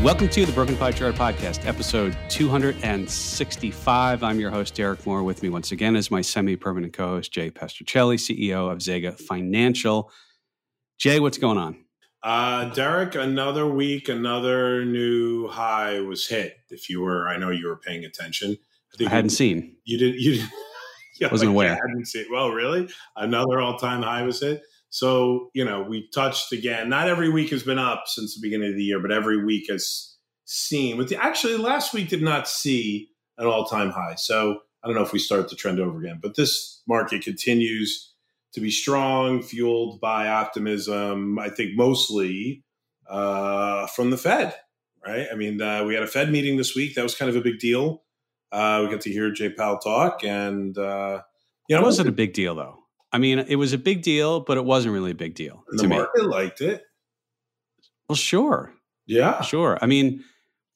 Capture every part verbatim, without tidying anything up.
Welcome to the Broken Pie Chart Podcast, episode two sixty-five. I'm your host, Derek Moore. With me once again is my semi-permanent co-host, Jay Pestrochelli, C E O of Zega Financial. Jay, what's going on? Uh, Derek, another week, another new high was hit. If you were, I know you were paying attention. I, think I hadn't you, seen. You didn't. You didn't. Yeah, wasn't like, aware. Yeah, I hadn't seen. Well, really, another all-time high was hit. So, you know, we touched again. Not every week has been up since the beginning of the year, but every week has seen. With the, actually, last week did not see an all-time high. So I don't know if we start the trend over again. But this market continues to be strong, fueled by optimism, I think mostly uh, from the Fed, right? I mean, uh, we had a Fed meeting this week. That was kind of a big deal. Uh, we got to hear Jay Powell talk. And, uh, you know. It wasn't a big deal, though. I mean, it was a big deal, but it wasn't really a big deal And to the me. market liked it. Well, sure. Yeah. Sure. I mean,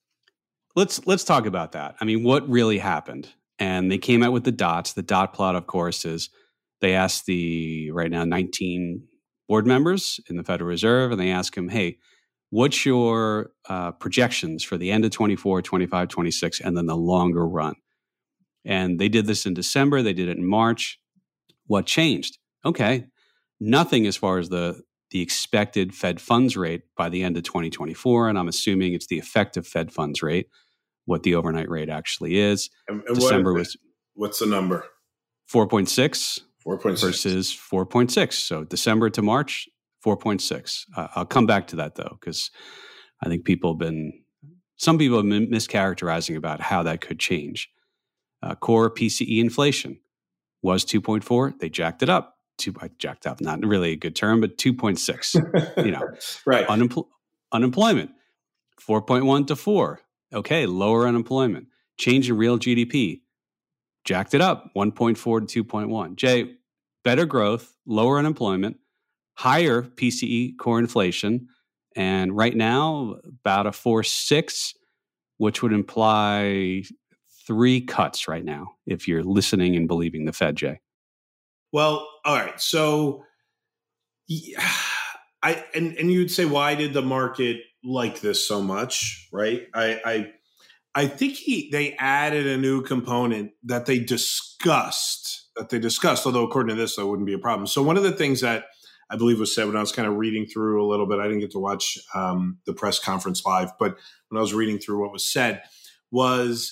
let's let's talk about that. I mean, what really happened? And they came out with the dots. The dot plot, of course, is they asked the, right now, nineteen board members in the Federal Reserve, and they ask them, hey, what's your uh, projections for the end of twenty-four, twenty-five, twenty-six, and then the longer run? And they did this in December. They did it in March. What changed? Okay, nothing as far as the, the expected Fed funds rate by the end of twenty twenty-four, and I'm assuming it's the effective Fed funds rate, what the overnight rate actually is. And, and December what was what's the number? four point six. four point six versus four point six. So December to March, four point six. Uh, I'll come back to that, though, because I think people have been, some people have been mischaracterizing about how that could change. Uh, core P C E inflation was two point four. They jacked it up. Two, I jacked up, not really a good term, but two point six. You know, right. Unempl- unemployment, four point one to four. Okay, lower unemployment. Change in real G D P, jacked it up, one point four to two point one. Jay, better growth, lower unemployment, higher P C E core inflation, and right now about a four point six, which would imply three cuts right now if you're listening and believing the Fed, Jay. Well, all right. So yeah, I and, and you'd say, why did the market like this so much, right? I I, I think he they added a new component that they discussed, that they discussed, although according to this, that wouldn't be a problem. So one of the things that I believe was said when I was kind of reading through a little bit, I didn't get to watch um, the press conference live, but when I was reading through what was said was,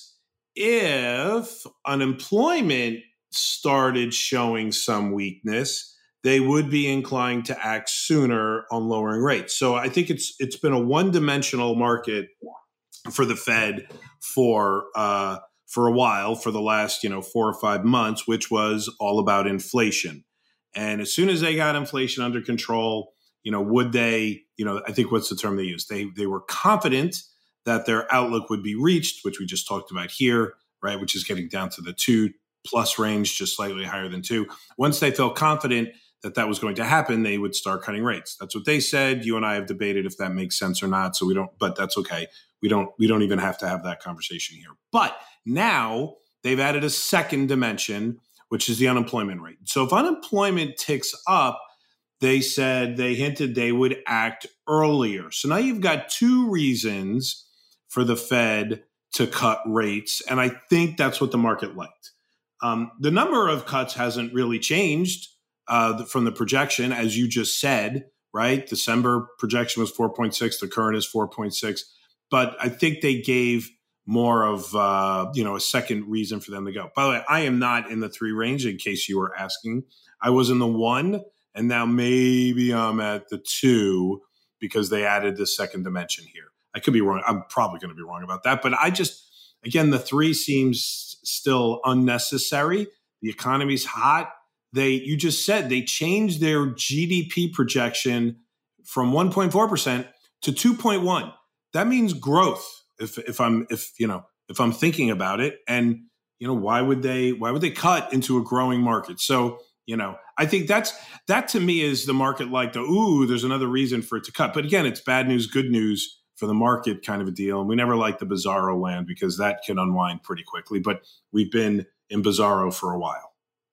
if unemployment started showing some weakness, they would be inclined to act sooner on lowering rates. So I think it's it's been a one-dimensional market for the Fed for uh, for a while, for the last you know four or five months, which was all about inflation. And as soon as they got inflation under control, you know, would they? You know, I think what's the term they used? They they were confident that their outlook would be reached, which we just talked about here, right? Which is getting down to the two plus range, just slightly higher than two. Once they felt confident that that was going to happen, they would start cutting rates. That's what they said. You and I have debated if that makes sense or not. So we don't, but that's okay. We don't, we don't even have to have that conversation here. But now they've added a second dimension, which is the unemployment rate. So if unemployment ticks up, they said, they hinted they would act earlier. So now you've got two reasons for the Fed to cut rates. And I think that's what the market liked. Um, the number of cuts hasn't really changed uh, from the projection, as you just said, right? December projection was four point six. The current is four point six. But I think they gave more of, uh, you know, a second reason for them to go. By the way, I am not in the three range, in case you were asking. I was in the one, and now maybe I'm at the two because they added this second dimension here. I could be wrong. I'm probably going to be wrong about that. But I just, again, the three seems still unnecessary. The economy's hot. They, you just said they changed their G D P projection from one point four percent to two point one. That means growth. If if I'm if you know if I'm thinking about it, and you know why would they why would they cut into a growing market? So you know I think that's that to me is the market like the ooh. There's another reason for it to cut. But again, it's bad news, good news for the market kind of a deal. And we never like the bizarro land because that can unwind pretty quickly. But we've been in bizarro for a while.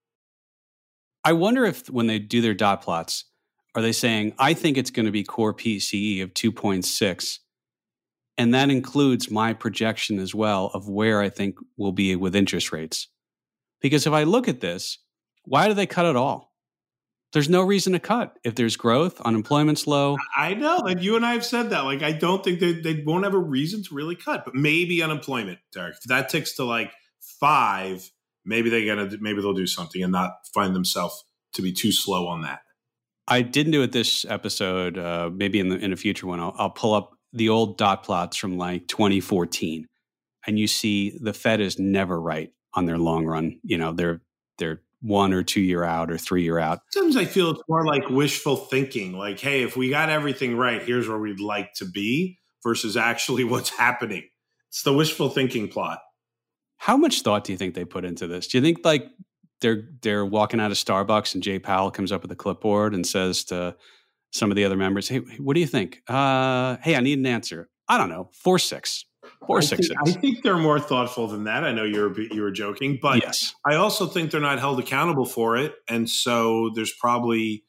I wonder if when they do their dot plots, are they saying, I think it's going to be core P C E of two point six And that includes my projection as well of where I think we'll be with interest rates. Because if I look at this, why do they cut it all? There's no reason to cut. If there's growth, unemployment's low. I know. Like you and I have said that. Like I don't think they, they won't have a reason to really cut. But maybe unemployment, Derek. If that ticks to like five, maybe they gotta maybe they'll do something and not find themselves to be too slow on that. I didn't do it this episode. Uh, maybe in the in a future one, I'll, I'll pull up the old dot plots from like twenty fourteen, and you see the Fed is never right on their long run. You know, they're they're one or two year out or three year out. Sometimes I feel it's more like wishful thinking. Like, hey, if we got everything right, here's where we'd like to be versus actually what's happening. It's the wishful thinking plot. How much thought do you think they put into this? Do you think like they're they're walking out of Starbucks and Jay Powell comes up with a clipboard and says to some of the other members, hey, what do you think? Uh, hey, I need an answer. I don't know, four six. Four, I six, think, six. I think they're more thoughtful than that. I know you were you were joking, but yes. I also think they're not held accountable for it, and so there's probably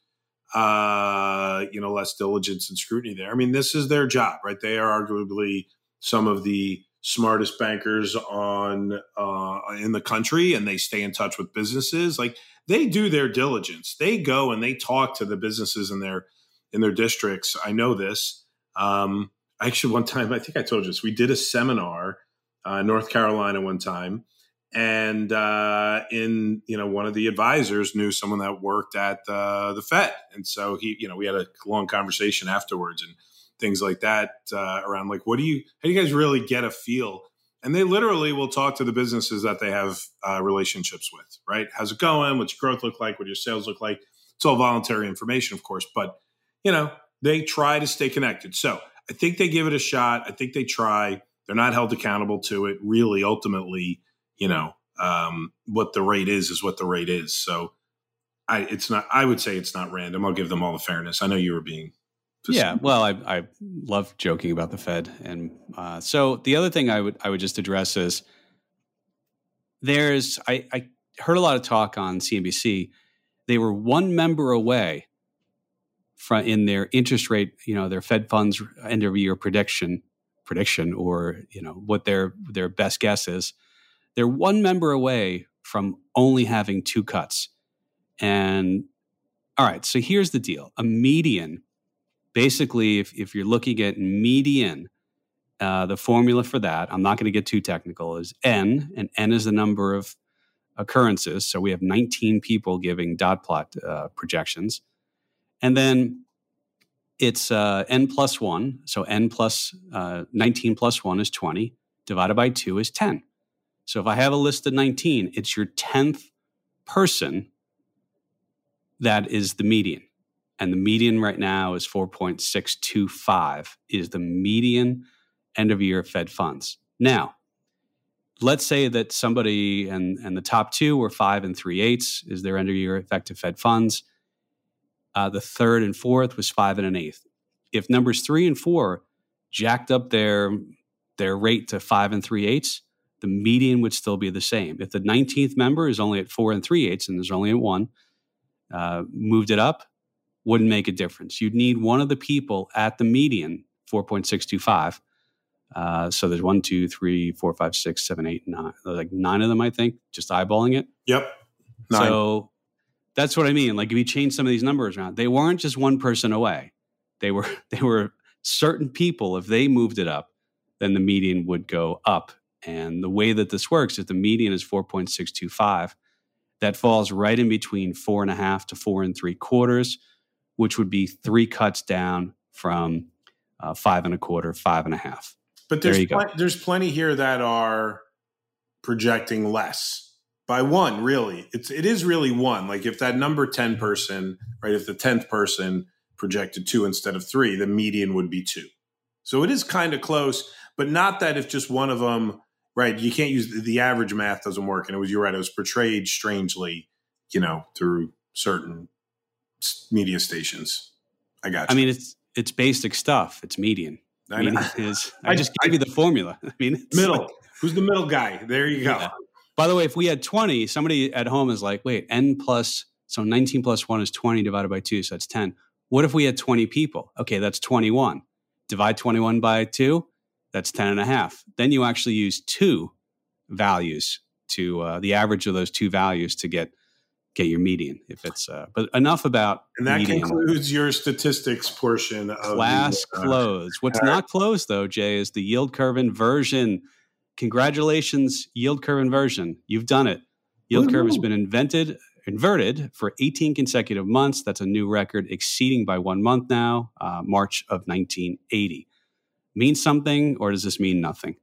uh, you know less diligence and scrutiny there. I mean, this is their job, right? They are arguably some of the smartest bankers on uh, in the country, and they stay in touch with businesses. Like they do their diligence. They go and they talk to the businesses in their in their districts. I know this. Um, Actually, one time, I think I told you this, we did a seminar uh, in North Carolina one time. And uh, in, you know, one of the advisors knew someone that worked at uh, the Fed. And so he, you know, we had a long conversation afterwards and things like that uh, around like, what do you, how do you guys really get a feel? And they literally will talk to the businesses that they have uh, relationships with, right? How's it going? What's your growth look like? What do your sales look like? It's all voluntary information, of course, but, you know, they try to stay connected. So I think they give it a shot. I think they try. They're not held accountable to it. Really, ultimately, you know, um, what the rate is is what the rate is. So I, it's not. I would say it's not random. I'll give them all the fairness. I know you were being. Yeah, well, I, I love joking about the Fed, and uh, so the other thing I would I would just address is there's I, I heard a lot of talk on C N B C. They were one member away from in their interest rate, you know, their Fed funds end of year prediction, prediction, or you know what their their best guess is. They're one member away from only having two cuts. And all right, so here's the deal: a median, basically, if if you're looking at median, uh, the formula for that, I'm not going to get too technical, is N, and N is the number of occurrences. So we have nineteen people giving dot plot uh, projections. And then it's uh, N plus one. So N plus uh, nineteen plus one is twenty, divided by two is ten. So if I have a list of nineteen, it's your tenth person that is the median. And the median right now is four point six two five is the median end of year Fed funds. Now, let's say that somebody and, and the top two were five and three eighths is their end of year effective Fed funds. Uh, the third and fourth was five and an eighth. If numbers three and four jacked up their their rate to five and three eighths, the median would still be the same. If the nineteenth member is only at four and three eighths and there's only at one, uh, moved it up, wouldn't make a difference. You'd need one of the people at the median, four point six two five. Uh, so there's one, two, three, four, five, six, seven, eight, nine. Like nine of them, I think, just eyeballing it. Yep. Nine. So that's what I mean. Like if you change some of these numbers around, they weren't just one person away. They were they were certain people. If they moved it up, then the median would go up. And the way that this works is the median is four point six two five. That falls right in between four and a half to four and three quarters, which would be three cuts down from uh, five and a quarter, five and a half. But there's there you pl- go. there's plenty here that are projecting less. By one, really. It's it is really one. Like if that number ten person, right, if the tenth person projected two instead of three, the median would be two. So it is kind of close, but not that if just one of them, right, you can't use the, the average math doesn't work. And it was, you're right, it was portrayed strangely, you know, through certain media stations. I got you. I mean, it's it's basic stuff. It's median. I, know. Median is, I just gave you the formula. I mean, it's middle. Like, who's the middle guy? There you go. Yeah. By the way, if we had twenty, somebody at home is like, wait, N plus, so nineteen plus one is twenty divided by two, so that's ten. What if we had twenty people? Okay, that's twenty-one. Divide twenty-one by two, That's ten and a half. Then you actually use two values to uh, the average of those two values to get get your median. If it's uh, but enough about and that median. concludes your statistics portion of class the, uh, closed. What's not closed though, Jay, is the yield curve inversion. Congratulations, yield curve inversion. You've done it. Yield curve has been invented, inverted for eighteen consecutive months. That's a new record, exceeding by one month now, uh, March of nineteen eighty. Means something, or does this mean nothing?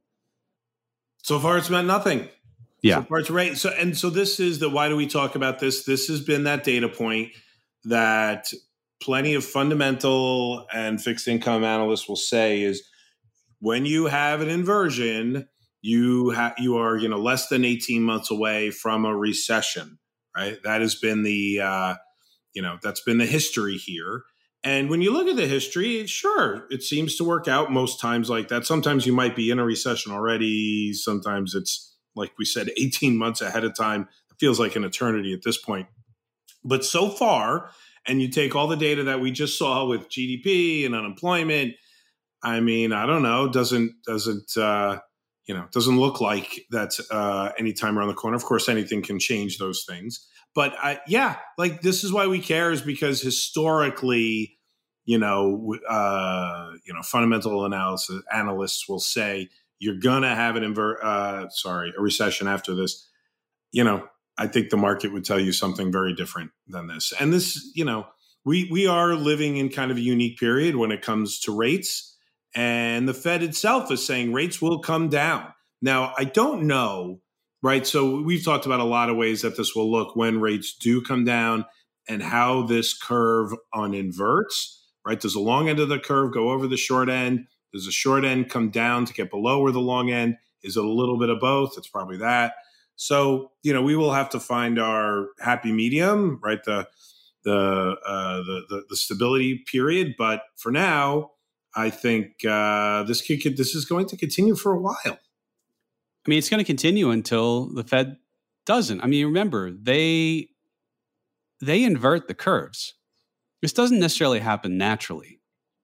So far, it's meant nothing. Yeah. So far, it's right. So, and so this is the, why do we talk about this? This has been that data point that plenty of fundamental and fixed income analysts will say is when you have an inversion, you have, you are, you know, less than eighteen months away from a recession, right? That has been the, uh, you know, that's been the history here. And when you look at the history, sure, it seems to work out most times like that. Sometimes you might be in a recession already. Sometimes it's, like we said, eighteen months ahead of time. It feels like an eternity at this point. But so far, and you take all the data that we just saw with G D P and unemployment, I mean, I don't know, doesn't, doesn't, uh, you know, doesn't look like that's uh, any time around the corner. Of course, anything can change those things. But I, yeah, like this is why we care, is because historically, you know, uh, you know, fundamental analysis analysts will say you're gonna have an invert, uh, sorry, a recession after this. You know, I think the market would tell you something very different than this. And this, you know, we we are living in kind of a unique period when it comes to rates. And the Fed itself is saying rates will come down. Now, I don't know, right? So we've talked about a lot of ways that this will look when rates do come down and how this curve uninverts, right? Does the long end of the curve go over the short end? Does the short end come down to get below where the long end? Is it a little bit of both? It's probably that. So, you know, we will have to find our happy medium, right? The the uh, the, the the stability period. But for now, I think uh, this could, could this is going to continue for a while. I mean, it's going to continue until the Fed doesn't. I mean, remember, they they invert the curves. This doesn't necessarily happen naturally.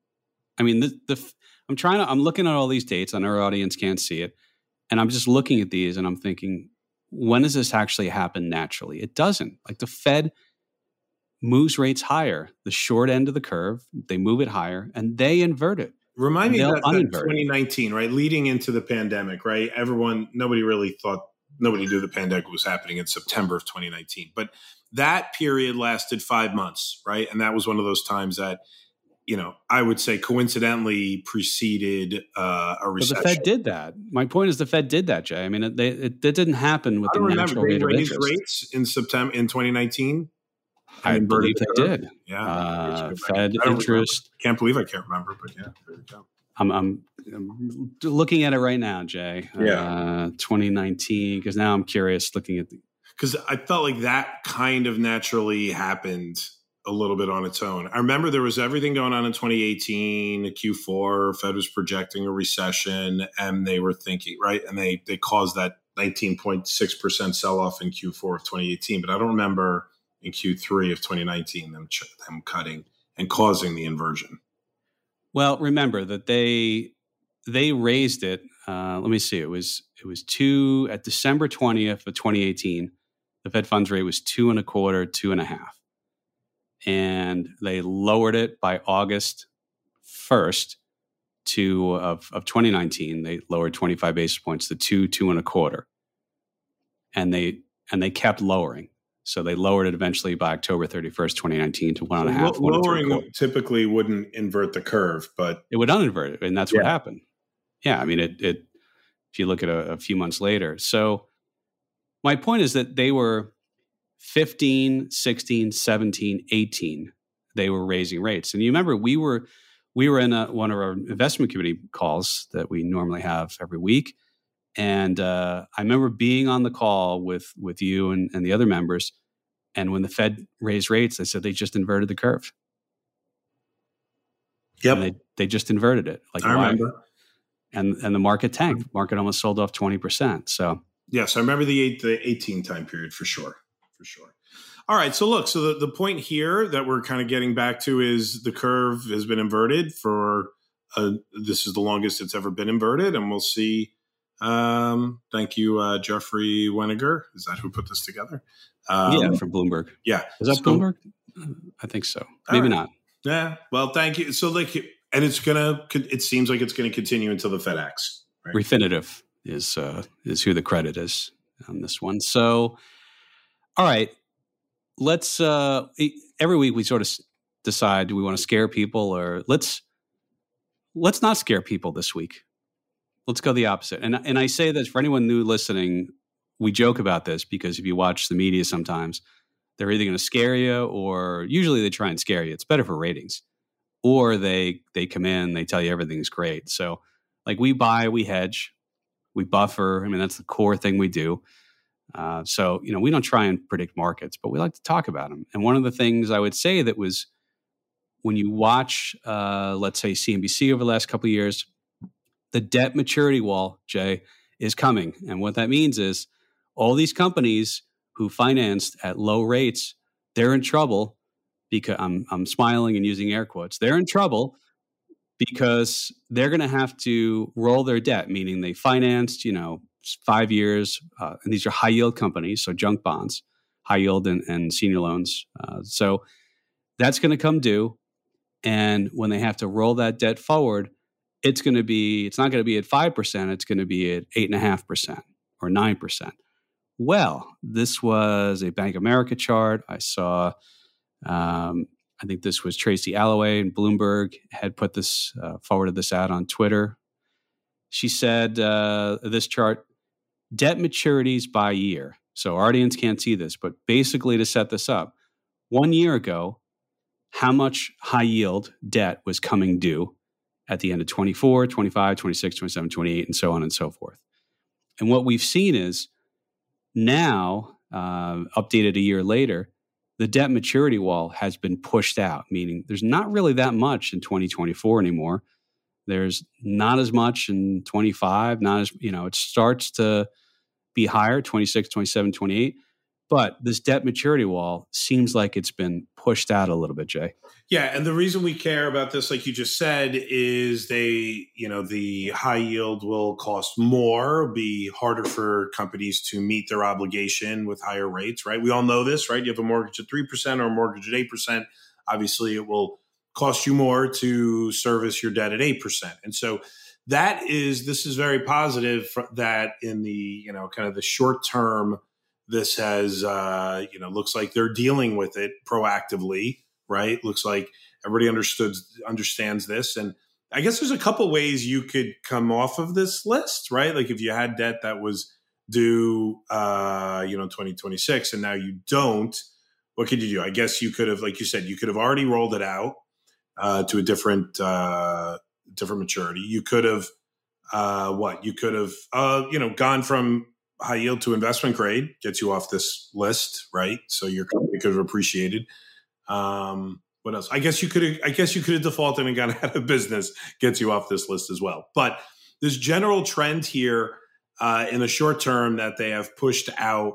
I mean, the, the I'm trying to I'm looking at all these dates, and our audience can't see it, and I'm just looking at these, and I'm thinking, when does this actually happen naturally? It doesn't. Like the Fed moves rates higher, the short end of the curve, they move it higher, and they invert it. Remind me that, that twenty nineteen, right? Leading into the pandemic, right? Everyone, nobody really thought, nobody knew the pandemic was happening in September of twenty nineteen. But that period lasted five months, right? And that was one of those times that, you know, I would say coincidentally preceded uh, a recession. But the Fed did that. My point is the Fed did that, Jay. I mean, it, they, it, it didn't happen with I the don't natural remember. rate They of raised interest. rates in September in twenty nineteen. I believe they did. Yeah. Uh, Fed I interest. Remember. Can't believe I can't remember, but yeah, there you go. I'm, I'm, I'm looking at it right now, Jay. Yeah. Uh, twenty nineteen, because now I'm curious looking at the. Because I felt like that kind of naturally happened a little bit on its own. I remember there was everything going on in twenty eighteen, Q four, Fed was projecting a recession, and they were thinking, right? And they they caused that nineteen point six percent sell-off in Q four of twenty eighteen. But I don't remember in Q three of twenty nineteen them, them cutting and causing the inversion. Well, remember that they they raised it. Uh, let me see. It was it was two at December twentieth of twenty eighteen. The Fed funds rate was two and a quarter, two and a half, and they lowered it by August first to of of twenty nineteen. They lowered twenty-five basis points to two, two and a quarter, and they and they kept lowering. So they lowered it eventually by October thirty-first, twenty nineteen to one and a half. So lowering typically wouldn't invert the curve, but it would uninvert it. And that's yeah. what happened. Yeah. I mean, it, it if you look at a, a few months later. So my point is that they were fifteen, sixteen, seventeen, eighteen. They were raising rates. And you remember we were, we were in a, one of our investment committee calls that we normally have every week. And uh, I remember being on the call with with you and, and the other members. And when the Fed raised rates, they said they just inverted the curve. Yep. And they, they just inverted it. Like I why? remember. And and the market tanked. Market almost sold off twenty percent. So yes, I remember the eight, the eighteen time period for sure. For sure. All right. So look, so the, the point here that we're kind of getting back to is the curve has been inverted for uh, this is the longest it's ever been inverted, and we'll see. Um, thank you, uh, Jeffrey Weniger. Is that who put this together? Um, yeah, from Bloomberg. Yeah. Is that so, Bloomberg? I think so. Maybe right. not. Yeah. Well, thank you. So like, and it's going to, it seems like it's going to continue until the Fed acts. Right? Refinitiv is, uh, is who the credit is on this one. So, all right, let's, uh, every week we sort of decide, do we want to scare people, or let's, let's not scare people this week. Let's go the opposite. And, and I say this for anyone new listening, we joke about this because if you watch the media sometimes, they're either going to scare you, or usually they try and scare you. It's better for ratings. Or they they come in, they tell you everything's great. So like we buy, we hedge, we buffer. I mean, that's the core thing we do. Uh, so, you know, we don't try and predict markets, but we like to talk about them. And one of the things I would say that was when you watch, uh, let's say C N B C over the last couple of years, the debt maturity wall, Jay, is coming. And what that means is all these companies who financed at low rates, they're in trouble because I'm, I'm smiling and using air quotes. They're in trouble because they're going to have to roll their debt, meaning they financed, you know, five years. Uh, and these are high yield companies, so junk bonds, high yield and, and senior loans. Uh, so that's going to come due. And when they have to roll that debt forward, it's going to be, it's not going to be at five percent. It's going to be at eight point five percent or nine percent. Well, this was a Bank of America chart. I saw, um, I think this was Tracy Alloway and Bloomberg had put this, uh, forwarded this out on Twitter. She said, uh, this chart, debt maturities by year. So our audience can't see this, but basically to set this up, one year ago, how much high yield debt was coming due at the end of twenty-four, twenty-five, twenty-six, twenty-seven, twenty-eight, and so on and so forth. And what we've seen is now, uh, updated a year later, the debt maturity wall has been pushed out, meaning there's not really that much in twenty twenty-four anymore. There's not as much in twenty-five, not as, you know, it starts to be higher, twenty-six, twenty-seven, twenty-eight. But this debt maturity wall seems like it's been pushed out a little bit, Jay. Yeah, and the reason we care about this, like you just said, is they, you know, the high yield will cost more, be harder for companies to meet their obligation with higher rates, right? We all know this, right? You have a mortgage at three percent or a mortgage at eight percent. Obviously, it will cost you more to service your debt at eight percent. And so that is, this is very positive for that in the, you know, kind of the short term. This has, uh, you know, looks like they're dealing with it proactively, right? Looks like everybody understood, understands this. And I guess there's a couple ways you could come off of this list, right? Like if you had debt that was due, uh, you know, twenty twenty-six and now you don't, what could you do? I guess you could have, like you said, you could have already rolled it out uh, to a different, uh, different maturity. You could have, uh, what? You could have, uh, you know, gone from high yield to investment grade, gets you off this list, right? So your company could have appreciated. Um, what else? I guess you could have, I guess you could have defaulted and gone out of business, gets you off this list as well. But this general trend here uh, in the short term that they have pushed out,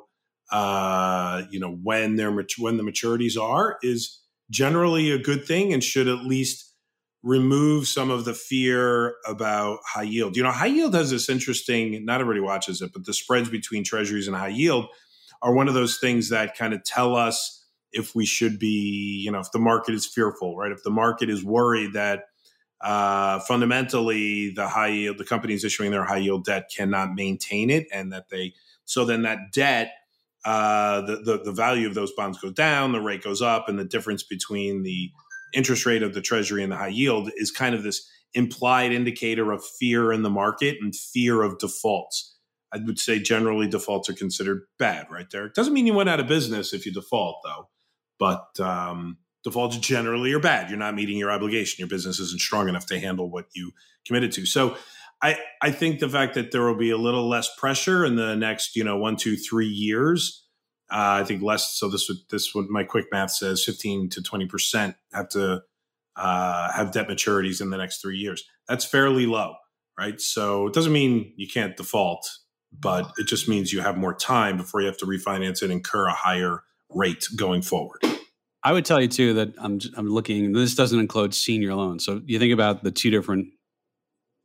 uh, you know, when they're when the maturities are, is generally a good thing and should at least remove some of the fear about high yield. You know, high yield has this interesting, not everybody watches it, but the spreads between treasuries and high yield are one of those things that kind of tell us if we should be, you know, if the market is fearful, right? If the market is worried that uh, fundamentally the high yield, the companies issuing their high yield debt cannot maintain it, and that they, so then that debt, uh, the, the, the value of those bonds goes down, the rate goes up, and the difference between the interest rate of the treasury and the high yield is kind of this implied indicator of fear in the market and fear of defaults. I would say generally defaults are considered bad right there. It doesn't mean you went out of business if you default though, but um, defaults generally are bad. You're not meeting your obligation. Your business isn't strong enough to handle what you committed to. So I, I think the fact that there will be a little less pressure in the next, you know, one, two, three years, Uh, I think less. So this would this would my quick math says fifteen to twenty percent have to uh, have debt maturities in the next three years. That's fairly low, right? So it doesn't mean you can't default, but it just means you have more time before you have to refinance and incur a higher rate going forward. I would tell you too that I'm I'm looking. This doesn't include senior loans. So you think about the two different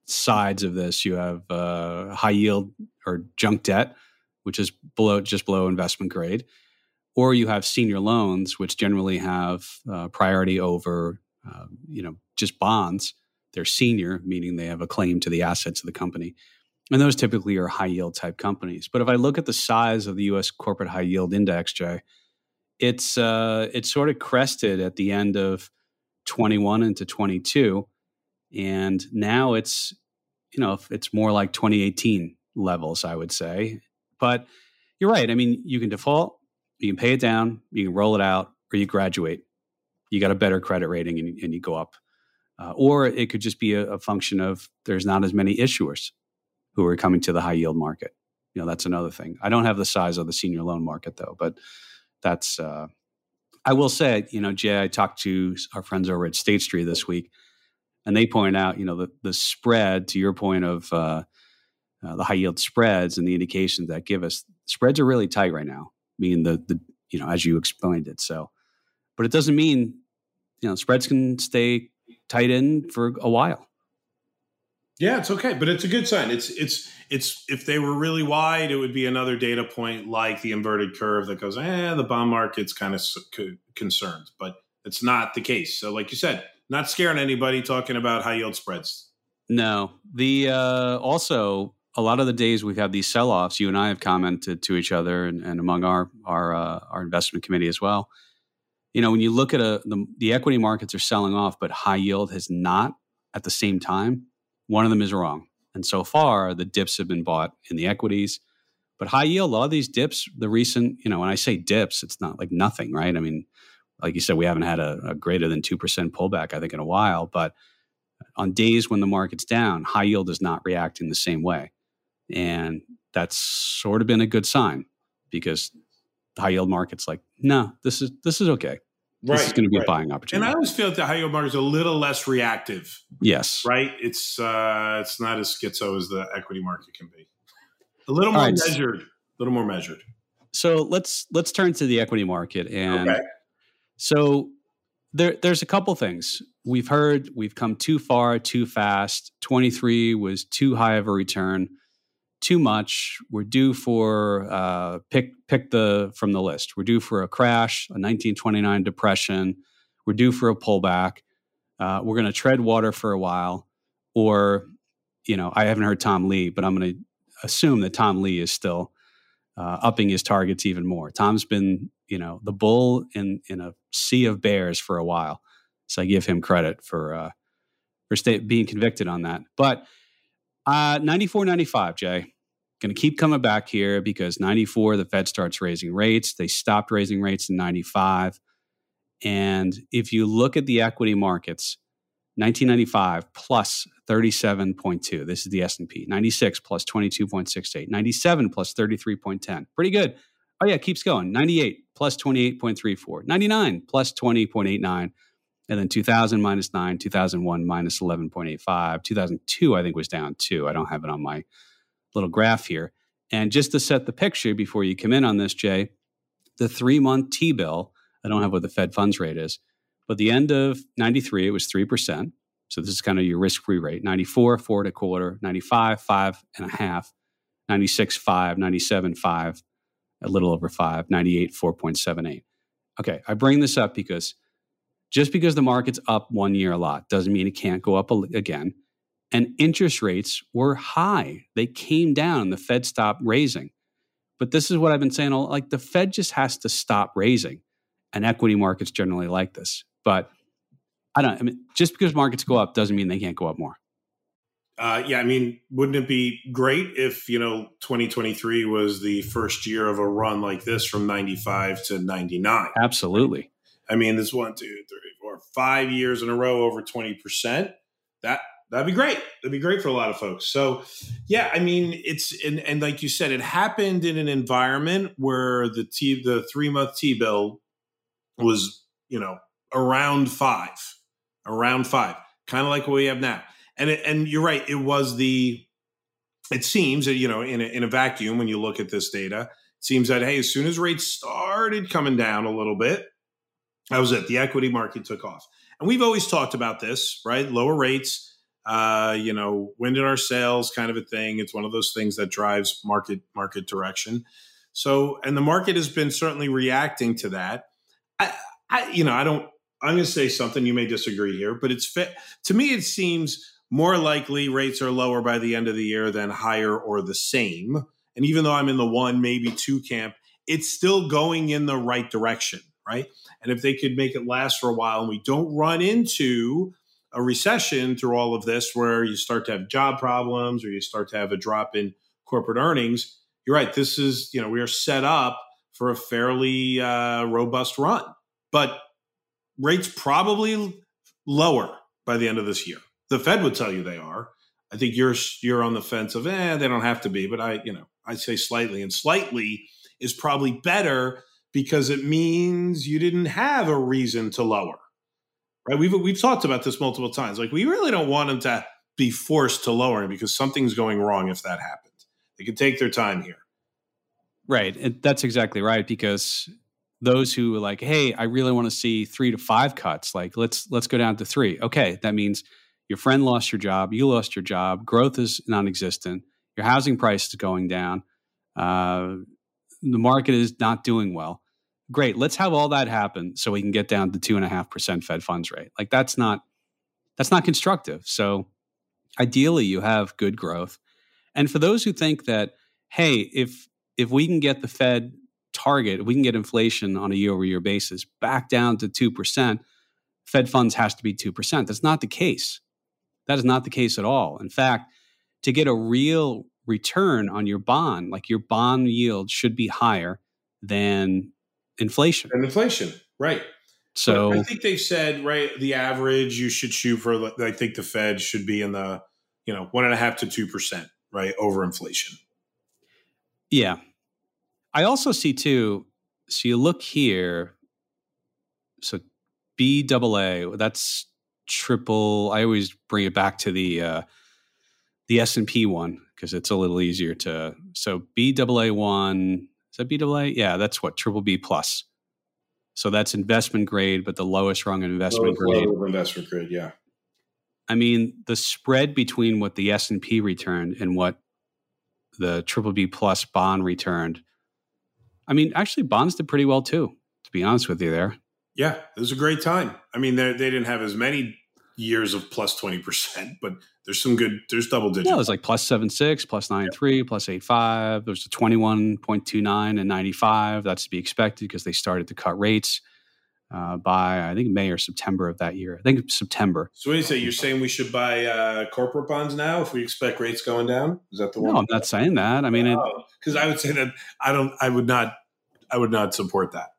sides of this. You have uh, high yield or junk debt, which is below just below investment grade, or you have senior loans, which generally have uh, priority over uh, you know just bonds. They're senior, meaning they have a claim to the assets of the company. And those typically are high yield type companies. But if I look at the size of the U S corporate high yield index, Jay, it's uh, it's sort of crested at the end of twenty-one into twenty-two. And now it's, you know, it's more like twenty eighteen levels, I would say. But you're right. I mean, you can default, you can pay it down, you can roll it out, or you graduate. You got a better credit rating and, and you go up. Uh, or it could just be a, a function of there's not as many issuers who are coming to the high yield market. You know, that's another thing. I don't have the size of the senior loan market though, but that's, uh, I will say, you know, Jay, I talked to our friends over at State Street this week, and they point out, you know, the, the spread, to your point of uh, uh, the high yield spreads and the indications that give us, spreads are really tight right now, meaning the, the, you know, as you explained it. So, but it doesn't mean, you know, spreads can stay tight in for a while. Yeah, it's okay, but it's a good sign. It's it's it's if they were really wide, it would be another data point like the inverted curve that goes, eh, the bond market's kind of concerned, but it's not the case. So, like you said, not scaring anybody talking about high yield spreads. No, the uh, also a lot of the days we've had these sell-offs. You and I have commented to each other, and, and among our our uh, our investment committee as well. You know, when you look at a the, the equity markets are selling off, but high yield has not at the same time. One of them is wrong. And so far, the dips have been bought in the equities. But high yield, a lot of these dips, the recent, you know, when I say dips, it's not like nothing, right? I mean, like you said, we haven't had a, a greater than two percent pullback, I think, in a while. But on days when the market's down, high yield is not reacting the same way. And that's sort of been a good sign because the high yield market's like, no, this is this is okay. This right, is going to be right. a buying opportunity. And I always feel like the high yield market is a little less reactive. Yes. Right? It's uh, it's not as schizo as the equity market can be. A little more right. measured. A little more measured. So let's let's turn to the equity market. And okay. so there there's a couple things. We've heard we've come too far, too fast. twenty-three was too high of a return. Too much. We're due for uh, pick pick the from the list. We're due for a crash, a nineteen twenty-nine depression. We're due for a pullback. Uh, we're going to tread water for a while, or you know, I haven't heard Tom Lee, but I'm going to assume that Tom Lee is still uh, upping his targets even more. Tom's been, you know, the bull in in a sea of bears for a while, so I give him credit for uh, for stay, being convicted on that, but. Uh, ninety-four, ninety-five, Jay. Going to keep coming back here because ninety-four, the Fed starts raising rates. They stopped raising rates in ninety-five. And if you look at the equity markets, nineteen ninety-five plus thirty-seven point two. This is the S and P. ninety-six plus twenty-two point six eight. ninety-seven plus thirty-three point one zero. Pretty good. Oh, yeah, keeps going. ninety-eight plus twenty-eight point three four. ninety-nine plus twenty point eight nine. And then two thousand minus nine, two thousand one minus eleven point eight five, two thousand two I think was down two. I don't have it on my little graph here. And just to set the picture before you come in on this, Jay, the three-month T-bill, I don't have what the Fed funds rate is, but the end of ninety-three, it was three percent. So this is kind of your risk-free rate. ninety-four, four and a quarter, ninety-five, five and a half, ninety-six, five, ninety-seven, five, a little over five, ninety-eight, four point seven eight. Okay, I bring this up because just because the market's up one year a lot doesn't mean it can't go up again. And interest rates were high. They came down. The Fed stopped raising. But this is what I've been saying. Like the Fed just has to stop raising. And equity markets generally like this. But I don't I mean, just because markets go up doesn't mean they can't go up more. Uh, yeah, I mean, wouldn't it be great if, you know, twenty twenty-three was the first year of a run like this from ninety-five to ninety-nine? Absolutely. I mean, this one, two, three, four, five years in a row over twenty percent. That, that'd be great. That'd be great for a lot of folks. So, yeah, I mean, it's, and, and like you said, it happened in an environment where the T, the three-month T-bill was, you know, around five, around five, kind of like what we have now. And, it, and you're right, it was the, it seems that, you know, in a, in a vacuum, when you look at this data, it seems that, hey, as soon as rates started coming down a little bit, that was it. The equity market took off. And we've always talked about this, right? Lower rates, uh, you know, wind in our sails kind of a thing. It's one of those things that drives market market direction. So, and the market has been certainly reacting to that. I, I you know, I don't, I'm going to say something, you may disagree here, but it's fit. To me, it seems more likely rates are lower by the end of the year than higher or the same. And even though I'm in the one, maybe two camp, it's still going in the right direction, right? And if they could make it last for a while and we don't run into a recession through all of this where you start to have job problems or you start to have a drop in corporate earnings, you're right. This is, you know, we are set up for a fairly uh, robust run. But rates probably lower by the end of this year. The Fed would tell you they are. I think you're you're on the fence of, eh, they don't have to be. But I, you know, I say slightly. And slightly is probably better because it means you didn't have a reason to lower. Right? We've we've talked about this multiple times. Like, we really don't want them to be forced to lower because something's going wrong if that happens. They can take their time here. Right. And that's exactly right. Because those who are like, hey, I really want to see three to five cuts, like let's let's go down to three. Okay, that means your friend lost your job, you lost your job, growth is non-existent, your housing price is going down, uh, the market is not doing well. Great, let's have all that happen so we can get down to two and a half percent Fed funds rate. Like that's not that's not constructive. So ideally, you have good growth. And for those who think that, hey, if if we can get the Fed target, we can get inflation on a year-over-year basis back down to two percent, Fed funds has to be two percent. That's not the case. That is not the case at all. In fact, to get a real return on your bond, like your bond yield should be higher than inflation. And inflation, right. So but I think they've said, right, the average you should shoot for, I think the Fed should be in the, you know, one and a half to two percent, right, over inflation. Yeah. I also see too, so you look here, so B double A, that's triple, I always bring it back to the uh, the S and P one because it's a little easier to, so B double A one, is that B double A? Yeah, that's what, triple B plus. So that's investment grade, but the lowest rung of investment grade. Lower investment grade, yeah. I mean, the spread between what the S and P returned and what the triple B plus bond returned, I mean, actually, bonds did pretty well too, to be honest with you there. Yeah, it was a great time. I mean, they didn't have as many years of plus twenty percent, but there's some good, there's double digits. Yeah, it was like plus seven point six, plus nine point three, yeah. Plus eight point five. There's a twenty-one point two nine and ninety-five. That's to be expected because they started to cut rates uh, by, I think, May or September of that year. I think September. So what do you say? You're saying we should buy uh, corporate bonds now if we expect rates going down? Is that the one? No, I'm not saying that. I mean, because oh, I would say that I don't, I would not, I would not support that.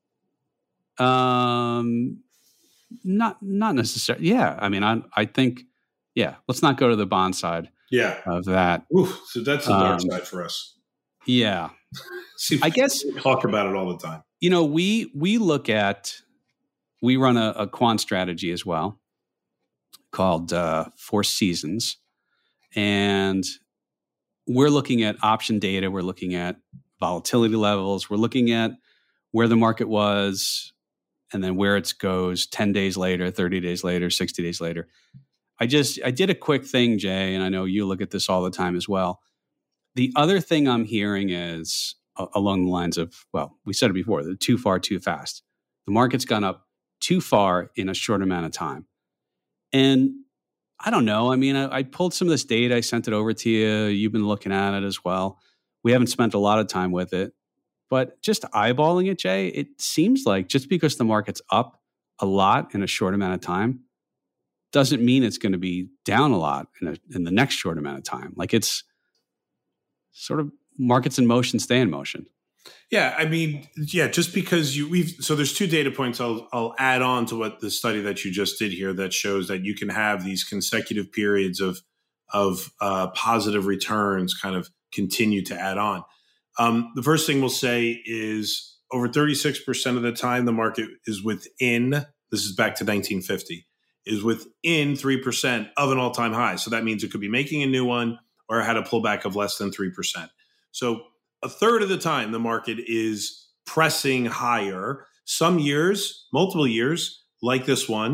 Um, not not necessarily. Yeah, I mean, I I think, yeah. Let's not go to the bond side. Yeah, of that. Oof, so that's the dark um, side for us. Yeah, See, I guess we talk about it all the time. You know, we we look at we run a, a quant strategy as well called uh, Four Seasons, and we're looking at option data. We're looking at volatility levels. We're looking at where the market was, and then where it goes ten days later, thirty days later, sixty days later. I just, I did a quick thing, Jay, and I know you look at this all the time as well. The other thing I'm hearing is uh, along the lines of, well, we said it before, the too far, too fast. The market's gone up too far in a short amount of time. And I don't know. I mean, I, I pulled some of this data. I sent it over to you. You've been looking at it as well. We haven't spent a lot of time with it. But just eyeballing it, Jay, it seems like just because the market's up a lot in a short amount of time doesn't mean it's going to be down a lot in, a, in the next short amount of time. Like it's sort of markets in motion stay in motion. Yeah, I mean, yeah, just because you we've so there's two data points I'll I'll add on to what the study that you just did here that shows that you can have these consecutive periods of of uh, positive returns kind of continue to add on. Um, the first thing we'll say is over thirty-six percent of the time the market is within, this is back to nineteen fifty, is within three percent of an all-time high. So that means it could be making a new one or had a pullback of less than three percent. So a third of the time the market is pressing higher. Some years, multiple years, like this one,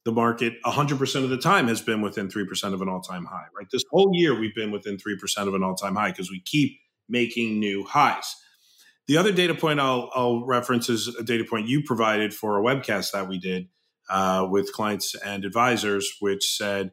the market one hundred percent of the time has been within three percent of an all-time high, right? This whole year we've been within three percent of an all-time high because we keep making new highs. The other data point I'll, I'll reference is a data point you provided for a webcast that we did uh, with clients and advisors, which said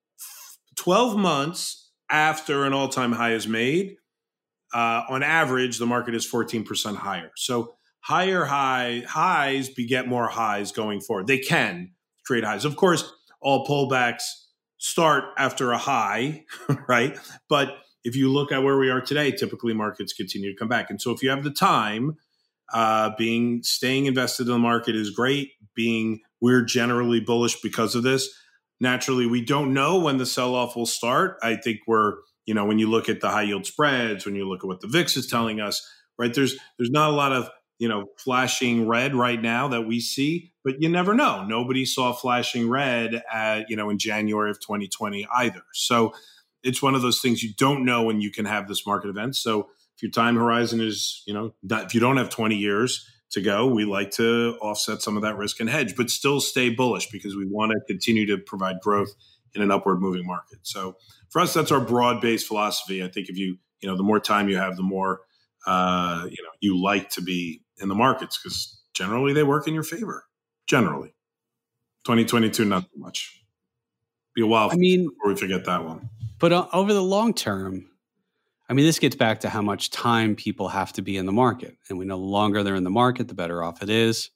twelve months after an all-time high is made, uh, on average, the market is fourteen percent higher. So higher high highs beget more highs going forward. They can create highs. Of course, all pullbacks start after a high, right? But if you look at where we are today, typically markets continue to come back. And so if you have the time, uh, being staying invested in the market is great. Being we're generally bullish because of this. Naturally, we don't know when the sell-off will start. I think we're, you know, when you look at the high yield spreads, when you look at what the V I X is telling us, right, there's there's not a lot of, you know, flashing red right now that we see, but you never know. Nobody saw flashing red at, you know, in January of twenty twenty either. So it's one of those things you don't know when you can have this market event. So if your time horizon is, you know, not, if you don't have twenty years to go, we like to offset some of that risk and hedge, but still stay bullish because we want to continue to provide growth in an upward moving market. So for us, that's our broad-based philosophy. I think if you, you know, the more time you have, the more, uh, you know, you like to be in the markets because generally they work in your favor. Generally. twenty twenty-two, not so much. Be a while I mean, before we forget that one. But uh, over the long term, I mean, this gets back to how much time people have to be in the market. And we know the longer they're in the market, the better off it is.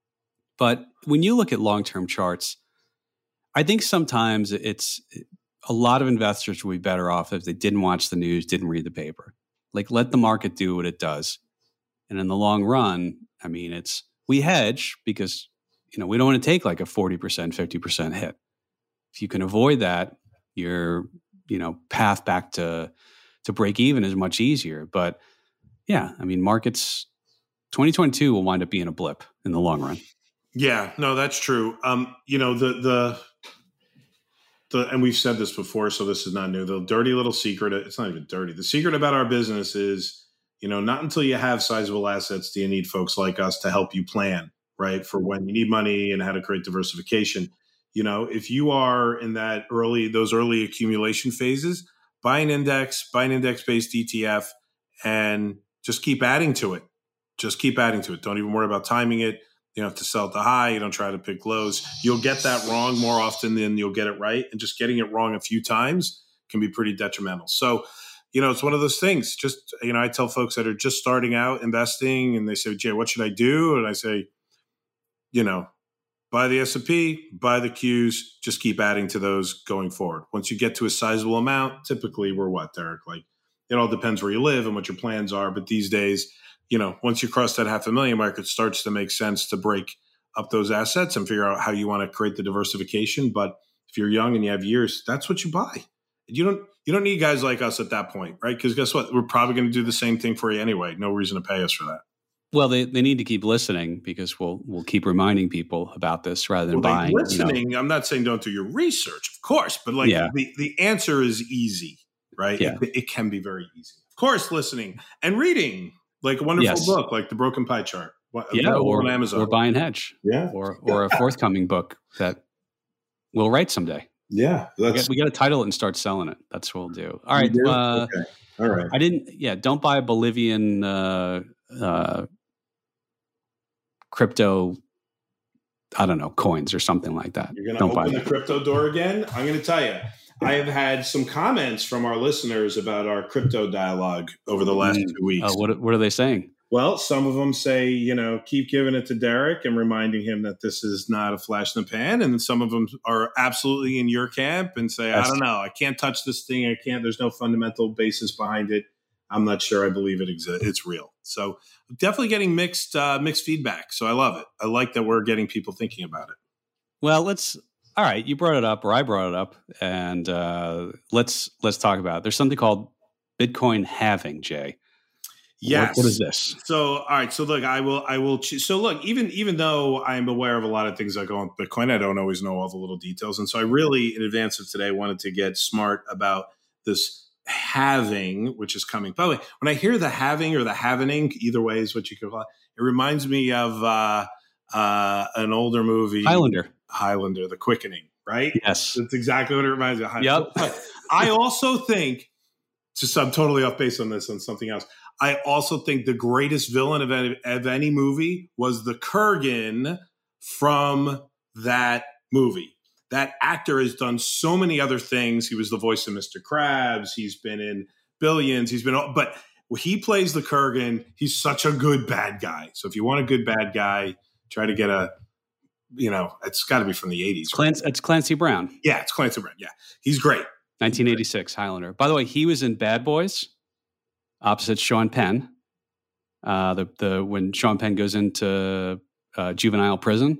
But when you look at long-term charts, I think sometimes it's a lot of investors would be better off if they didn't watch the news, didn't read the paper. Like, let the market do what it does. And in the long run, I mean, it's we hedge because, you know, we don't want to take like a forty percent, fifty percent hit. If you can avoid that, your, you know, path back to to break even is much easier. But yeah, I mean, markets twenty twenty-two will wind up being a blip in the long run. Yeah, no, that's true. Um, you know, the the the and we've said this before, so this is not new. The dirty little secret, it's not even dirty. The secret about our business is, you know, not until you have sizable assets do you need folks like us to help you plan, right? For when you need money and how to create diversification. You know, if you are in that early, those early accumulation phases, buy an index, buy an index-based E T F, and just keep adding to it. Just keep adding to it. Don't even worry about timing it. You don't have to sell at the high. You don't try to pick lows. You'll get that wrong more often than you'll get it right. And just getting it wrong a few times can be pretty detrimental. So, you know, it's one of those things. Just, you know, I tell folks that are just starting out investing and they say, Jay, what should I do? And I say, you know, buy the S and P, buy the Qs, just keep adding to those going forward. Once you get to a sizable amount, typically we're what, Derek? Like, it all depends where you live and what your plans are. But these days, you know, once you cross that half a million mark, it starts to make sense to break up those assets and figure out how you want to create the diversification. But if you're young and you have years, that's what you buy. You don't you don't need guys like us at that point, right? Because guess what? We're probably going to do the same thing for you anyway. No reason to pay us for that. Well, they, they need to keep listening because we'll we'll keep reminding people about this rather than well, buying. Listening, you know. I'm not saying don't do your research, of course, but like yeah. the, the answer is easy, right? Yeah. It, it can be very easy. Of course, listening and reading, like a wonderful yes. book, like The Broken Pie Chart. Yeah, or on Amazon. Or Buy and Hedge. Yeah. Or or a forthcoming book that we'll write someday. Yeah. That's, we got to title it and start selling it. That's what we'll do. All right. Do? Uh, okay. All right. I didn't, yeah, don't buy a Bolivian uh, uh, crypto, I don't know, coins or something like that. You're going to open buy the that. crypto door again? I'm going to tell you. I have had some comments from our listeners about our crypto dialogue over the last mm. two weeks. Uh, what, what are they saying? Well, some of them say, you know, keep giving it to Derek and reminding him that this is not a flash in the pan. And some of them are absolutely in your camp and say, That's I don't know, I can't touch this thing. I can't, there's no fundamental basis behind it. I'm not sure I believe it exists. It's real. So definitely getting mixed, uh, mixed feedback. So I love it. I like that we're getting people thinking about it. Well, let's, all right. You brought it up or I brought it up and uh, let's, let's talk about it. There's something called Bitcoin halving, Jay. Yes. What, what is this? So, all right. So, look, I will, I will. Choose. So, look, even, even though I'm aware of a lot of things that go on Bitcoin, I don't always know all the little details. And so I really, in advance of today, wanted to get smart about this halving, which is coming. By the way, when I hear the halving or the halvening, either way is what you can call it. It reminds me of, uh, uh, an older movie, Highlander. Highlander, The Quickening, right? Yes. That's exactly what it reminds me of. Highlander. Yep. I also think, just I'm totally off base on this, on something else. I also think the greatest villain of any, of any movie was the Kurgan from that movie. That actor has done so many other things. He was the voice of Mister Krabs. He's been in Billions. He's been, but he plays the Kurgan. He's such a good bad guy. So if you want a good bad guy, try to get a, you know, it's got to be from the eighties. Clancy, right? It's Clancy Brown. Yeah, it's Clancy Brown. Yeah, he's great. nineteen eighty-six Highlander. By the way, he was in Bad Boys, opposite Sean Penn. Uh, the the when Sean Penn goes into uh, juvenile prison.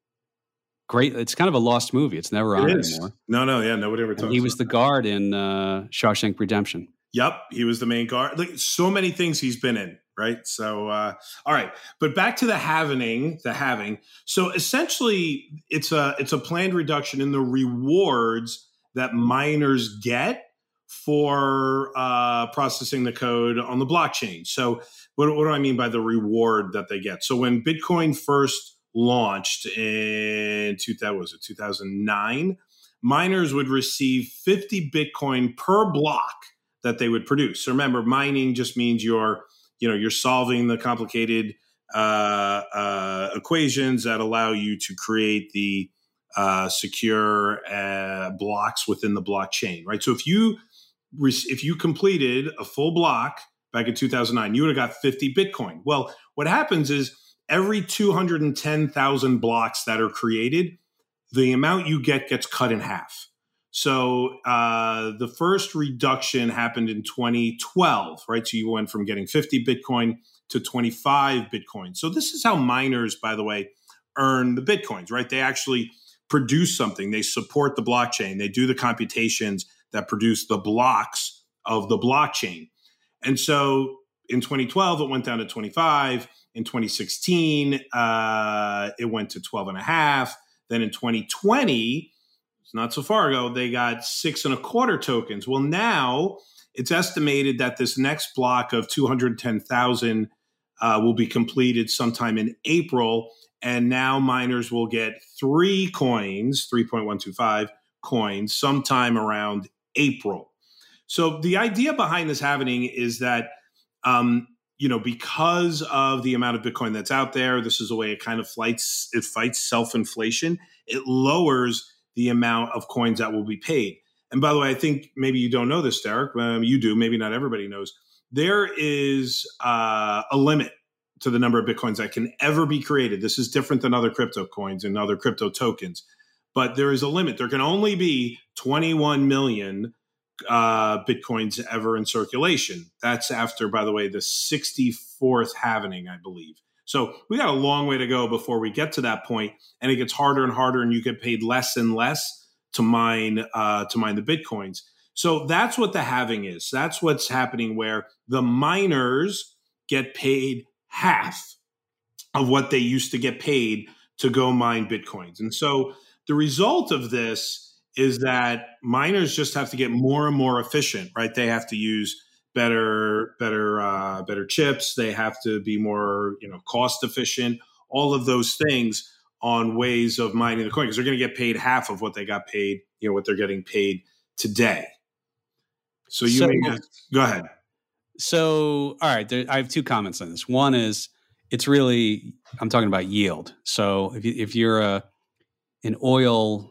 Great. It's kind of a lost movie. It's never on it anymore. No, no, yeah, nobody ever talks. And he was the that. guard in uh, Shawshank Redemption. Yep, he was the main guard. Like so many things he's been in, right? So, uh, all right, but back to the halving, the halving. So essentially, it's a it's a planned reduction in the rewards that miners get for uh, processing the code on the blockchain. So, what, what do I mean by the reward that they get? So, when Bitcoin first launched in two thousand, was it two thousand nine, miners would receive fifty Bitcoin per block that they would produce. So remember, mining just means you're, you know, you're solving the complicated uh, uh, equations that allow you to create the uh, secure uh, blocks within the blockchain, right? So if you if you completed a full block back in two thousand nine, you would have got fifty Bitcoin. Well, what happens is every two hundred ten thousand blocks that are created, the amount you get gets cut in half. So uh, the first reduction happened in twenty twelve, right? So you went from getting fifty Bitcoin to twenty-five Bitcoin. So this is how miners, by the way, earn the Bitcoins, right? They actually produce something. They support the blockchain. They do the computations that produce the blocks of the blockchain. And so in twenty twelve, it went down to twenty-five. In twenty sixteen, uh, it went to twelve and a half. Then in twenty twenty, it's not so far ago, they got six and a quarter tokens. Well, now it's estimated that this next block of two hundred ten thousand uh, will be completed sometime in April. And now miners will get three coins, three point one two five coins, sometime around April. So the idea behind this happening is that, um, you know, because of the amount of Bitcoin that's out there, this is a way it kind of fights, it fights self-inflation. It lowers the amount of coins that will be paid. And by the way, I think maybe you don't know this, Derek. Um, you do. Maybe not everybody knows. There is uh, a limit to the number of Bitcoins that can ever be created. This is different than other crypto coins and other crypto tokens. But there is a limit. There can only be twenty-one million uh, Bitcoins ever in circulation. That's after, by the way, the sixty-fourth halvening, I believe. So we got a long way to go before we get to that point, and it gets harder and harder, and you get paid less and less to mine uh, to mine the Bitcoins. So that's what the halving is. That's what's happening, where the miners get paid half of what they used to get paid to go mine Bitcoins. And so the result of this is that miners just have to get more and more efficient, right? They have to use better, better, uh, better chips. They have to be more, you know, cost efficient. All of those things on ways of mining the coin, because they're going to get paid half of what they got paid, you know, what they're getting paid today. So you so, may have, go ahead. So, all right, there, I have two comments on this. One is it's really, I'm talking about yield. So if you, if you're a an oil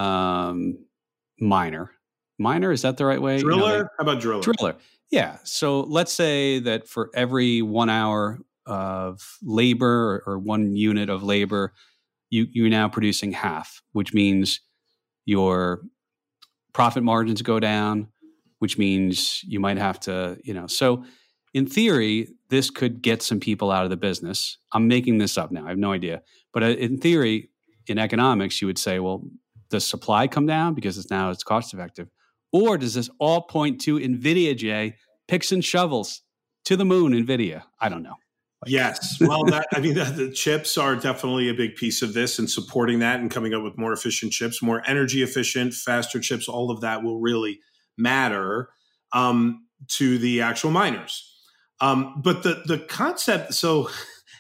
um, miner, miner, is that the right way? Driller? You know, like, How about driller? Driller. Yeah. So let's say that for every one hour of labor or, or one unit of labor, you, you're now producing half, which means your profit margins go down, which means you might have to, you know, so in theory, this could get some people out of the business. I'm making this up now. I have no idea. But in theory, in economics, you would say, well, does supply come down because it's now it's cost effective? Or does this all point to NVIDIA, Jay, picks and shovels to the moon, NVIDIA? I don't know. Like, yes. Well, that, I mean, the, the chips are definitely a big piece of this, and supporting that and coming up with more efficient chips, more energy efficient, faster chips, all of that will really matter um, to the actual miners. Um, but the the concept, so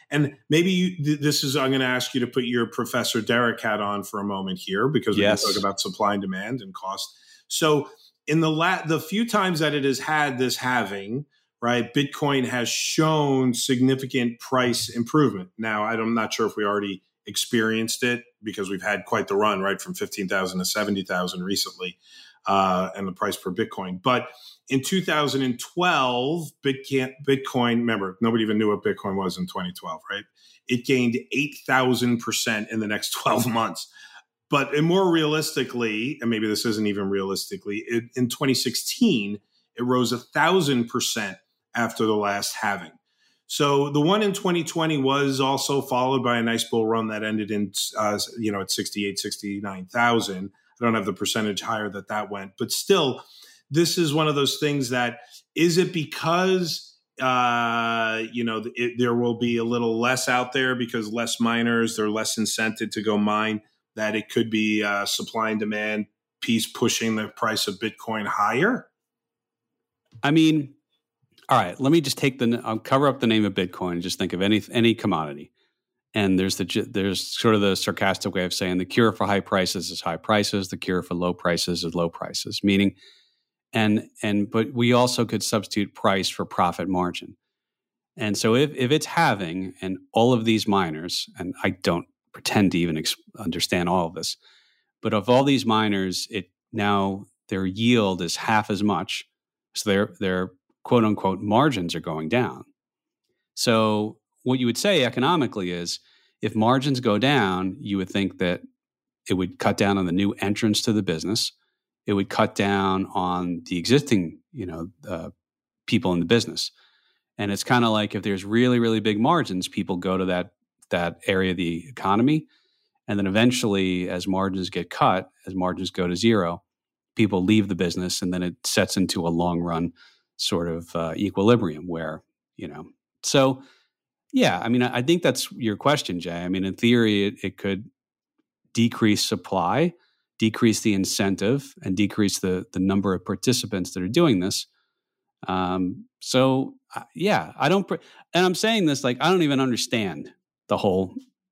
And maybe you, this is, I'm going to ask you to put your Professor Derek hat on for a moment here, because we yes. can talk about supply and demand and cost. So in the la- the few times that it has had this halving, right, Bitcoin has shown significant price improvement. Now, I'm not sure if we already experienced it, because we've had quite the run, right, from fifteen thousand to seventy thousand recently, uh, and the price per Bitcoin. But in two thousand twelve, Bitcoin, remember, nobody even knew what Bitcoin was in twenty twelve, right? It gained eight thousand percent in the next twelve months. But and more realistically, and maybe this isn't even realistically, it, in twenty sixteen, it rose one thousand percent after the last halving. So the one in twenty twenty was also followed by a nice bull run that ended in, uh, you know, at sixty-eight, sixty-nine thousand. I don't have the percentage higher that that went, but still, this is one of those things that, is it because, uh, you know, it, there will be a little less out there because less miners, they're less incented to go mine, that it could be a supply and demand piece pushing the price of Bitcoin higher? I mean, all right, let me just take the, I'll cover up the name of Bitcoin and just think of any any commodity. And there's the there's sort of the sarcastic way of saying the cure for high prices is high prices, the cure for low prices is low prices, meaning, and and but we also could substitute price for profit margin. And so if if it's halving and all of these miners, and I don't pretend to even ex- understand all of this, but of all these miners, it now their yield is half as much, so their their quote unquote margins are going down. So what you would say economically is, if margins go down, you would think that it would cut down on the new entrants to the business. It would cut down on the existing, you know, uh, people in the business. And it's kind of like, if there's really, really big margins, people go to that that area of the economy. And then eventually, as margins get cut, as margins go to zero, people leave the business, and then it sets into a long run sort of uh, equilibrium where, you know, so yeah, I mean, I think that's your question, Jay. I mean, in theory, it, it could decrease supply, decrease the incentive, and decrease the the number of participants that are doing this. Um, so uh, yeah, I don't, pre- and I'm saying this like I don't even understand the whole.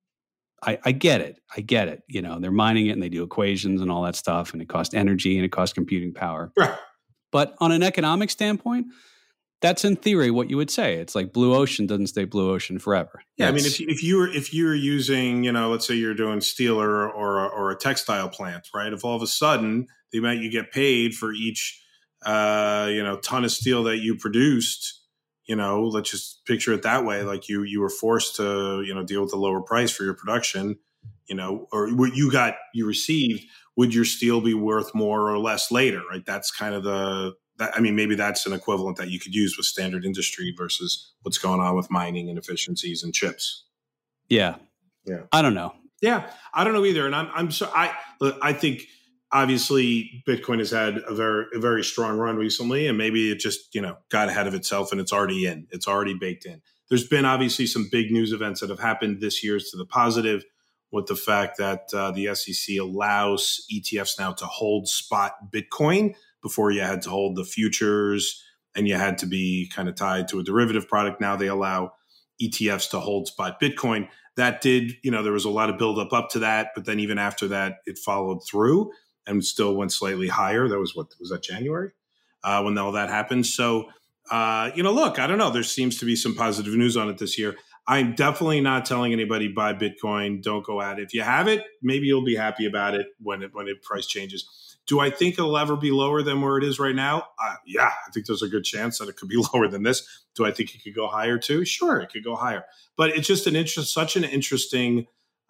I, I get it, I get it. You know, they're mining it and they do equations and all that stuff, and it costs energy and it costs computing power. Right. But on an economic standpoint, that's in theory what you would say. It's like blue ocean doesn't stay blue ocean forever. Yeah, That's, I mean, if you, if you were if you were using, you know, let's say you're doing steel or or, or a textile plant, right? If all of a sudden the amount you get paid for each, uh, you know, ton of steel that you produced, you know, let's just picture it that way, like you you were forced to, you know, deal with a lower price for your production, you know, or what you got you received, would your steel be worth more or less later, right? That's kind of the That, I mean, maybe that's an equivalent that you could use with standard industry versus what's going on with mining and efficiencies and chips. yeah, yeah. I don't know. Yeah, I don't know either. And I'm, I'm so I, I think obviously Bitcoin has had a very, a very strong run recently, and maybe it just, you know, got ahead of itself and it's already in. It's already baked in. There's been obviously some big news events that have happened this year to the positive, with the fact that uh, the S E C allows E T Fs now to hold spot Bitcoin. Before you had to hold the futures and you had to be kind of tied to a derivative product. Now they allow E T Fs to hold spot Bitcoin. That did, you know, there was a lot of buildup up to that, but then even after that, it followed through and still went slightly higher. That was what, was that January uh, when all that happened? So, uh, you know, look, I don't know. There seems to be some positive news on it this year. I'm definitely not telling anybody buy Bitcoin. Don't go at it. If you have it, maybe you'll be happy about it when it, when it price changes. Do I think it'll ever be lower than where it is right now? Uh, yeah, I think there's a good chance that it could be lower than this. Do I think it could go higher too? Sure, it could go higher. But it's just an interest, such an interesting,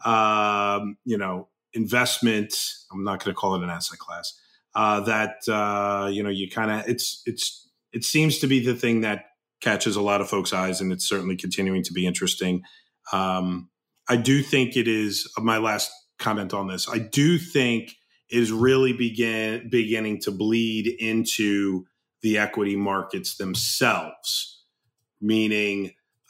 um, you know, investment. I'm not going to call it an asset class. Uh, that uh, you know, you kind of it's it's it seems to be the thing that catches a lot of folks' eyes, and it's certainly continuing to be interesting. Um, I do think it is. My last comment on this. I do think. Is really begin beginning to bleed into the equity markets themselves, meaning,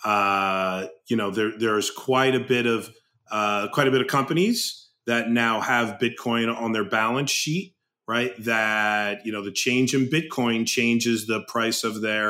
uh, you know, there, there's quite a bit of uh, quite a bit of companies that now have Bitcoin on their balance sheet, right? That, you know, the change in Bitcoin changes the price of their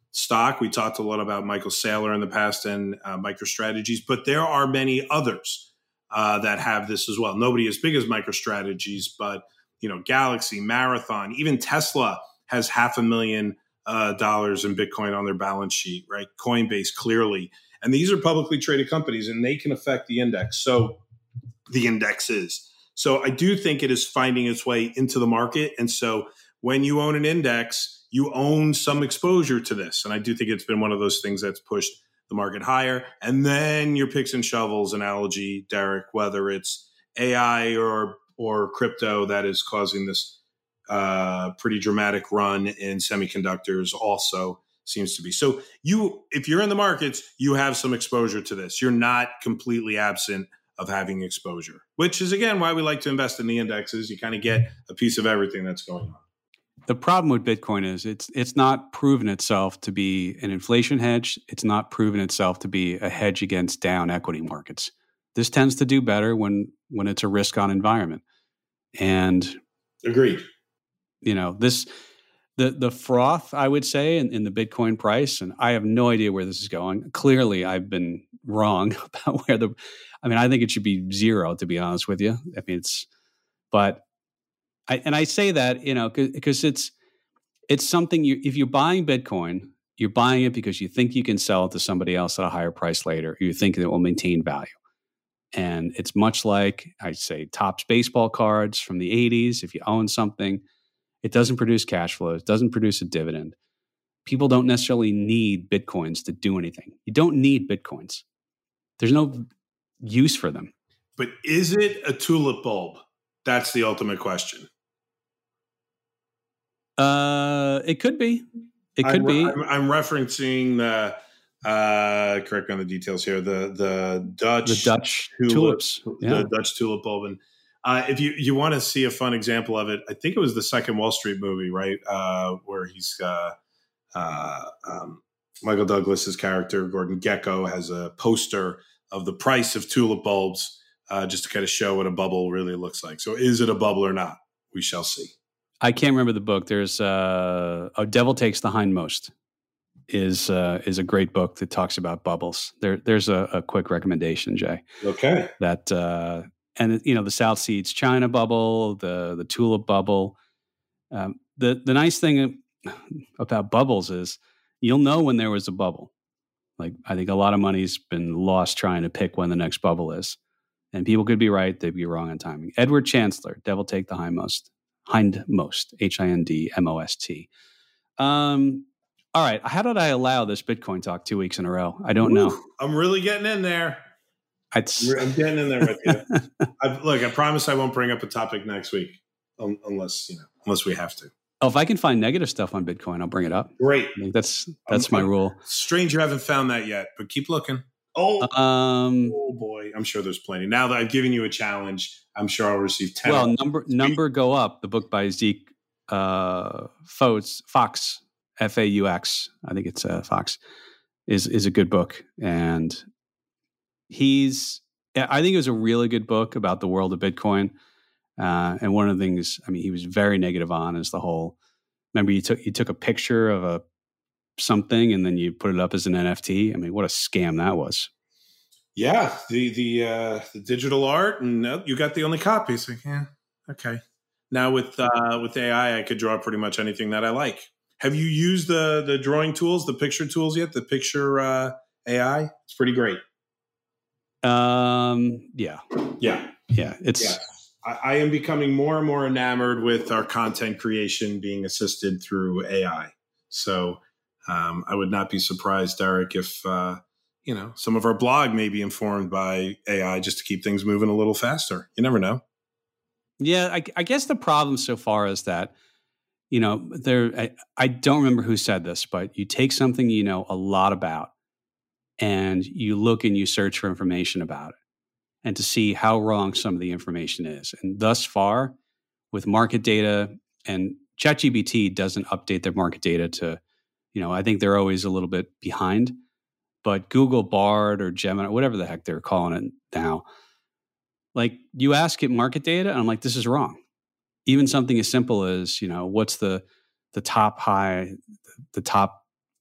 stock. We talked a lot about Michael Saylor in the past and uh, MicroStrategies, but there are many others uh, that have this as well. Nobody as big as MicroStrategies, but you know, Galaxy, Marathon, even Tesla has half a million uh, dollars in Bitcoin on their balance sheet, right? Coinbase, clearly. And these are publicly traded companies, and they can affect the index. So the index is. So I do think it is finding its way into the market. And so when you own an index, you own some exposure to this. And I do think it's been one of those things that's pushed the market higher. And then your picks and shovels analogy, Derek, whether it's A I or or crypto that is causing this uh, pretty dramatic run in semiconductors also seems to be. So you, if you're in the markets, you have some exposure to this. You're not completely absent of having exposure, which is, again, why we like to invest in the indexes. You kind of get a piece of everything that's going on. The problem with Bitcoin is it's it's not proven itself to be an inflation hedge. It's not proven itself to be a hedge against down equity markets. This tends to do better when when it's a risk-on environment. And agreed. You know, this the the froth, I would say, in, in the Bitcoin price, and I have no idea where this is going. Clearly, I've been wrong about where the I mean, I think it should be zero, to be honest with you. I mean, it's but I and I say that, you know, because it's it's something you if you're buying Bitcoin, you're buying it because you think you can sell it to somebody else at a higher price later. Or you think it will maintain value. And it's much like, I say, Topps baseball cards from the eighties. If you own something, it doesn't produce cash flow. It doesn't produce a dividend. People don't necessarily need Bitcoins to do anything. You don't need Bitcoins. There's no use for them. But is it a tulip bulb? That's the ultimate question. Uh, it could be. It could I'm, be. I'm, I'm referencing the... Uh, correct me on the details here. The the Dutch the Dutch tulip, tulips, yeah. the Dutch tulip bulb. And uh, if you you want to see a fun example of it, I think it was the second Wall Street movie, right, uh, where he's uh, uh, um, Michael Douglas's character Gordon Gekko has a poster of the price of tulip bulbs, uh, just to kind of show what a bubble really looks like. So, is it a bubble or not? We shall see. I can't remember the book. There's uh, "A Devil Takes the Hindmost." is uh, is a great book that talks about bubbles. There, there's a, a quick recommendation, Jay. Okay. That uh, and you know the South Seas China bubble, the the tulip bubble. Um, the the nice thing about bubbles is you'll know when there was a bubble. Like I think a lot of money's been lost trying to pick when the next bubble is, and people could be right, they'd be wrong on timing. Edward Chancellor, Devil Take the Hindmost, Hindmost, H I N D M O S T. Um. All right. How did I allow this Bitcoin talk two weeks in a row? I don't Ooh, know. I'm really getting in there. It's, I'm getting in there with you. I, look, I promise I won't bring up a topic next week, um, unless you know, unless we have to. Oh, if I can find negative stuff on Bitcoin, I'll bring it up. Great. I think that's that's I'm, my rule. Strange, you haven't found that yet, but keep looking. Oh, um, oh boy, I'm sure there's plenty. Now that I've given you a challenge, I'm sure I'll receive ten. Well, number number go up. The book by Zeke uh, Fox Fox. F A U X, I think it's uh, Fox, is is a good book. And he's, I think it was a really good book about the world of Bitcoin. Uh, and one of the things, I mean, he was very negative on is the whole, remember you took, you took a picture of a something and then you put it up as an N F T. I mean, what a scam that was. Yeah, the the uh, the digital art, and uh, you got the only copy. So yeah, okay. Now with uh, with A I, I could draw pretty much anything that I like. Have you used the the drawing tools, the picture tools yet? The picture uh, A I, it's pretty great. Um. Yeah. Yeah. Yeah. It's. Yeah. I, I am becoming more and more enamored with our content creation being assisted through A I. So um, I would not be surprised, Derek, if uh, you know some of our blog may be informed by A I just to keep things moving a little faster. You never know. Yeah, I, I guess the problem so far is that. You know, there. I, I don't remember who said this, but you take something you know a lot about, and you look and you search for information about it, and to see how wrong some of the information is. And thus far, with market data, and ChatGPT doesn't update their market data to, you know, I think they're always a little bit behind. But Google Bard or Gemini, whatever the heck they're calling it now, like you ask it market data, and I'm like, this is wrong. Even something as simple as, you know, what's the the top high, the top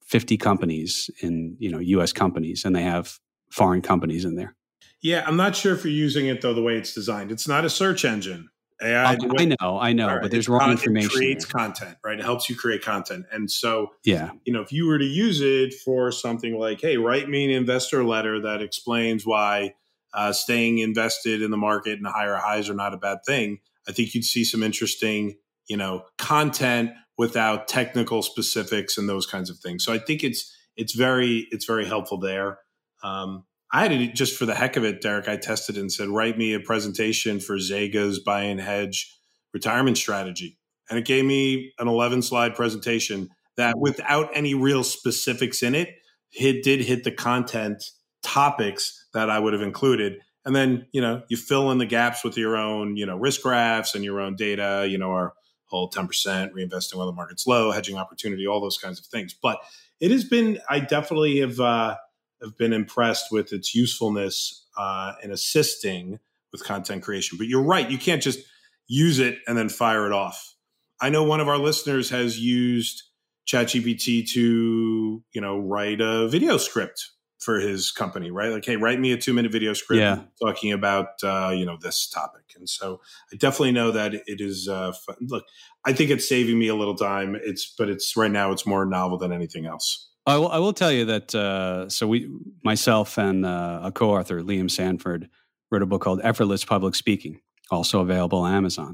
fifty companies in, you know, U S companies, and they have foreign companies in there. Yeah, I'm not sure if you're using it though the way it's designed. It's not a search engine. A I, I, I know, I know, right, but there's it's wrong con- information. It creates there. content, right? It helps you create content. And so, yeah, you know, if you were to use it for something like, hey, write me an investor letter that explains why uh, staying invested in the market and higher highs are not a bad thing, I think you'd see some interesting, you know, content without technical specifics and those kinds of things. So I think it's it's very it's very helpful there. Um, I had it just for the heck of it, Derek. I tested it and said, write me a presentation for Zega's buy and hedge retirement strategy. And it gave me an eleven slide presentation that without any real specifics in it, it did hit the content topics that I would have included. And then, you know, you fill in the gaps with your own, you know, risk graphs and your own data, you know, our whole ten percent reinvesting while the market's low, hedging opportunity, all those kinds of things. But it has been, I definitely have, uh, have been impressed with its usefulness uh, in assisting with content creation. But you're right, you can't just use it and then fire it off. I know one of our listeners has used ChatGPT to, you know, write a video script for his company, right? Like, hey, write me a two minute video script yeah. talking about, uh, you know, this topic. And so I definitely know that it is, uh, fun. Look, I think it's saving me a little time. It's, but it's right now it's more novel than anything else. I will, I will tell you that, uh, so we, myself and uh, a co-author, Liam Sanford, wrote a book called Effortless Public Speaking, also available on Amazon.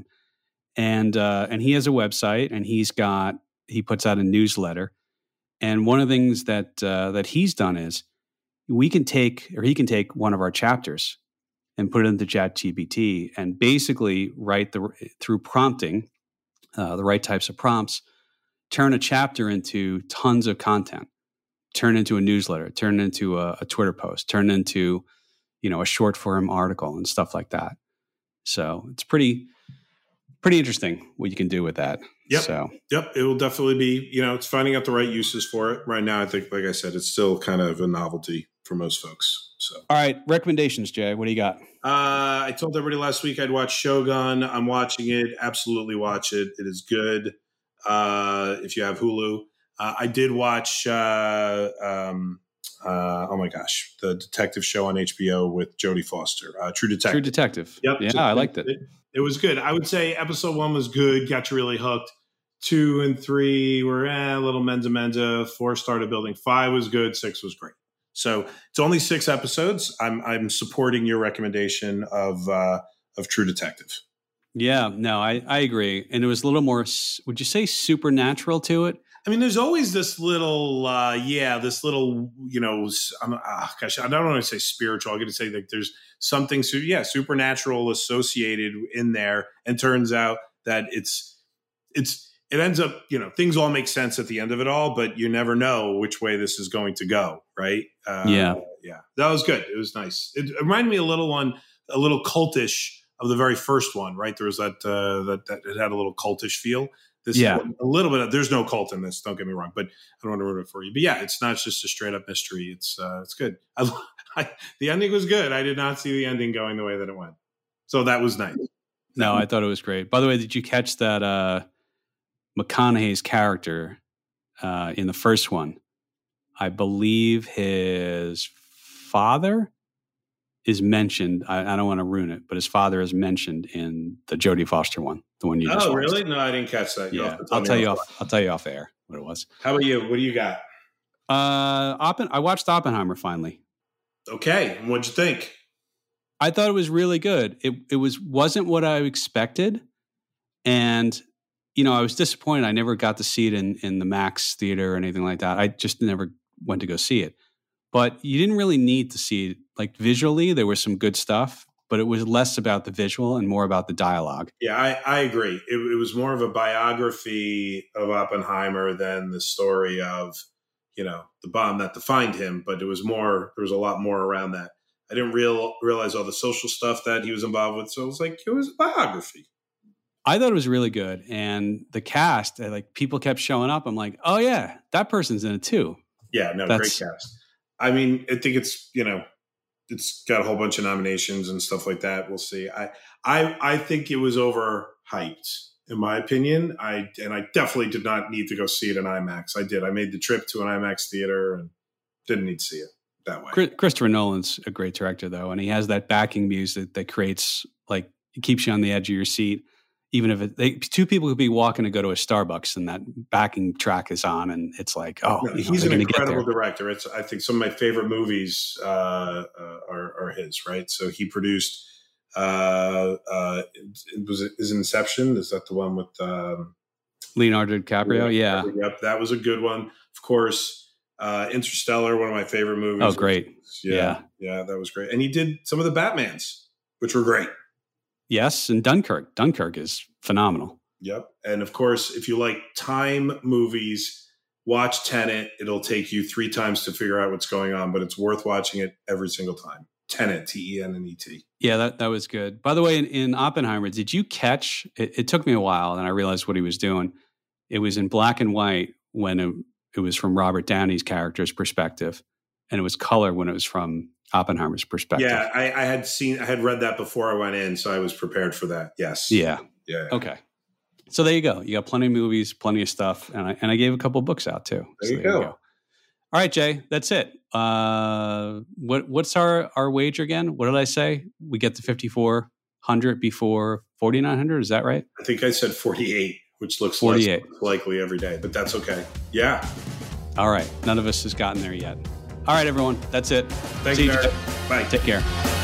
And uh, and he has a website, and he's got, he puts out a newsletter. And one of the things that uh, that he's done is we can take, or he can take one of our chapters and put it into ChatGPT and basically write the, through prompting, uh, the right types of prompts, turn a chapter into tons of content. Turn into a newsletter, turn into a, a Twitter post, turn into, you know, a short form article and stuff like that. So it's pretty, pretty interesting what you can do with that. Yep. So, yep. It will definitely be, you know, it's finding out the right uses for it. Right now, I think, like I said, it's still kind of a novelty for most folks. So, all right. Recommendations, Jay. What do you got? Uh, I told everybody last week I'd watch Shogun. I'm watching it. Absolutely watch it. It is good. Uh, if you have Hulu. Uh, I did watch, uh, um, uh, oh my gosh, the detective show on H B O with Jodie Foster, uh, True Detective. True Detective. Yep. Yeah, so I liked it. it. It was good. I would say episode one was good, got you really hooked. Two and three were eh, a little menza menza. Four started building. Five was good. Six was great. So it's only six episodes. I'm I'm supporting your recommendation of uh, of True Detective. Yeah, no, I, I agree. And it was a little more, would you say supernatural to it? I mean, there's always this little, uh, yeah, this little, you know, I'm, uh, gosh, I don't want to say spiritual. I'm going to say that there's something, yeah, supernatural associated in there. And turns out that it's, it's, it ends up, you know, things all make sense at the end of it all, but you never know which way this is going to go, right? Uh, yeah. Yeah, that was good. It was nice. It reminded me a little one, a little cultish of the very first one, right? There was that, uh, that, that it had a little cultish feel. This yeah. is a little bit of, there's no cult in this, don't get me wrong, but I don't want to ruin it for you. But yeah, it's not just a straight up mystery. It's uh, it's good. I, I, the ending was good. I did not see the ending going the way that it went. So that was nice. No, I thought it was great. By the way, did you catch that uh, McConaughey's character uh, in the first one? I believe his father is mentioned. I, I don't want to ruin it, but his father is mentioned in the Jodie Foster one, the one you just Oh, watched. really? No, I didn't catch that. Yeah, I'll tell you off. I'll tell you off air what it was. How about you? What do you got? Uh, Oppen- I watched Oppenheimer finally. Okay, what'd you think? I thought it was really good. It it was wasn't what I expected, and you know I was disappointed. I never got to see it in in the Max Theater or anything like that. I just never went to go see it. But you didn't really need to see it. Like visually, there was some good stuff, but it was less about the visual and more about the dialogue. Yeah, I, I agree. It, it was more of a biography of Oppenheimer than the story of, you know, the bomb that defined him. But it was more, there was a lot more around that. I didn't real, realize all the social stuff that he was involved with. So it was like, it was a biography. I thought it was really good. And the cast, like people kept showing up. I'm like, oh yeah, that person's in it too. Yeah, no, That's, great cast. I mean, I think it's, you know, it's got a whole bunch of nominations and stuff like that. We'll see. I, I, I think it was overhyped. in my opinion. I and I definitely did not need to go see it in IMAX. I did. I made the trip to an IMAX theater and didn't need to see it that way. Christopher Nolan's a great director, though, and he has that backing music that creates, like, it keeps you on the edge of your seat. Even if it, they, two people could be walking to go to a Starbucks and that backing track is on, and it's like, oh, no, you know, he's an incredible director. It's, I think some of my favorite movies uh, uh, are, are his, right? So he produced, uh, uh, was it is Inception? Is that the one with um, Leonardo DiCaprio? Yeah. Yep, that was a good one. Of course, uh, Interstellar, one of my favorite movies. Oh, great. Yeah, yeah, yeah, that was great. And he did some of the Batmans, which were great. Yes, and Dunkirk. Dunkirk is phenomenal. Yep. And of course, if you like time movies, watch Tenet. It'll take you three times to figure out what's going on, but it's worth watching it every single time. Tenet, T E N N E T. Yeah, that, that was good. By the way, in, in Oppenheimer, did you catch, it, it took me a while and I realized what he was doing. It was in black and white when it, it was from Robert Downey's character's perspective, and it was color when it was from Oppenheimer's perspective. Yeah, I, I had seen, I had read that before I went in, so I was prepared for that. Yes. Yeah. Yeah. Okay. So there you go. You got plenty of movies, plenty of stuff, and I and I gave a couple of books out too. There, so you, there go. you go. All right, Jay, that's it. Uh, what what's our our wager again? What did I say? We get to fifty-four hundred before forty-nine hundred. Is that right? I think I said forty-eight, which looks forty-eight. Less likely every day, but that's okay. Yeah. All right. None of us has gotten there yet. All right, everyone. That's it. Thank See you. you. Bye. Take care.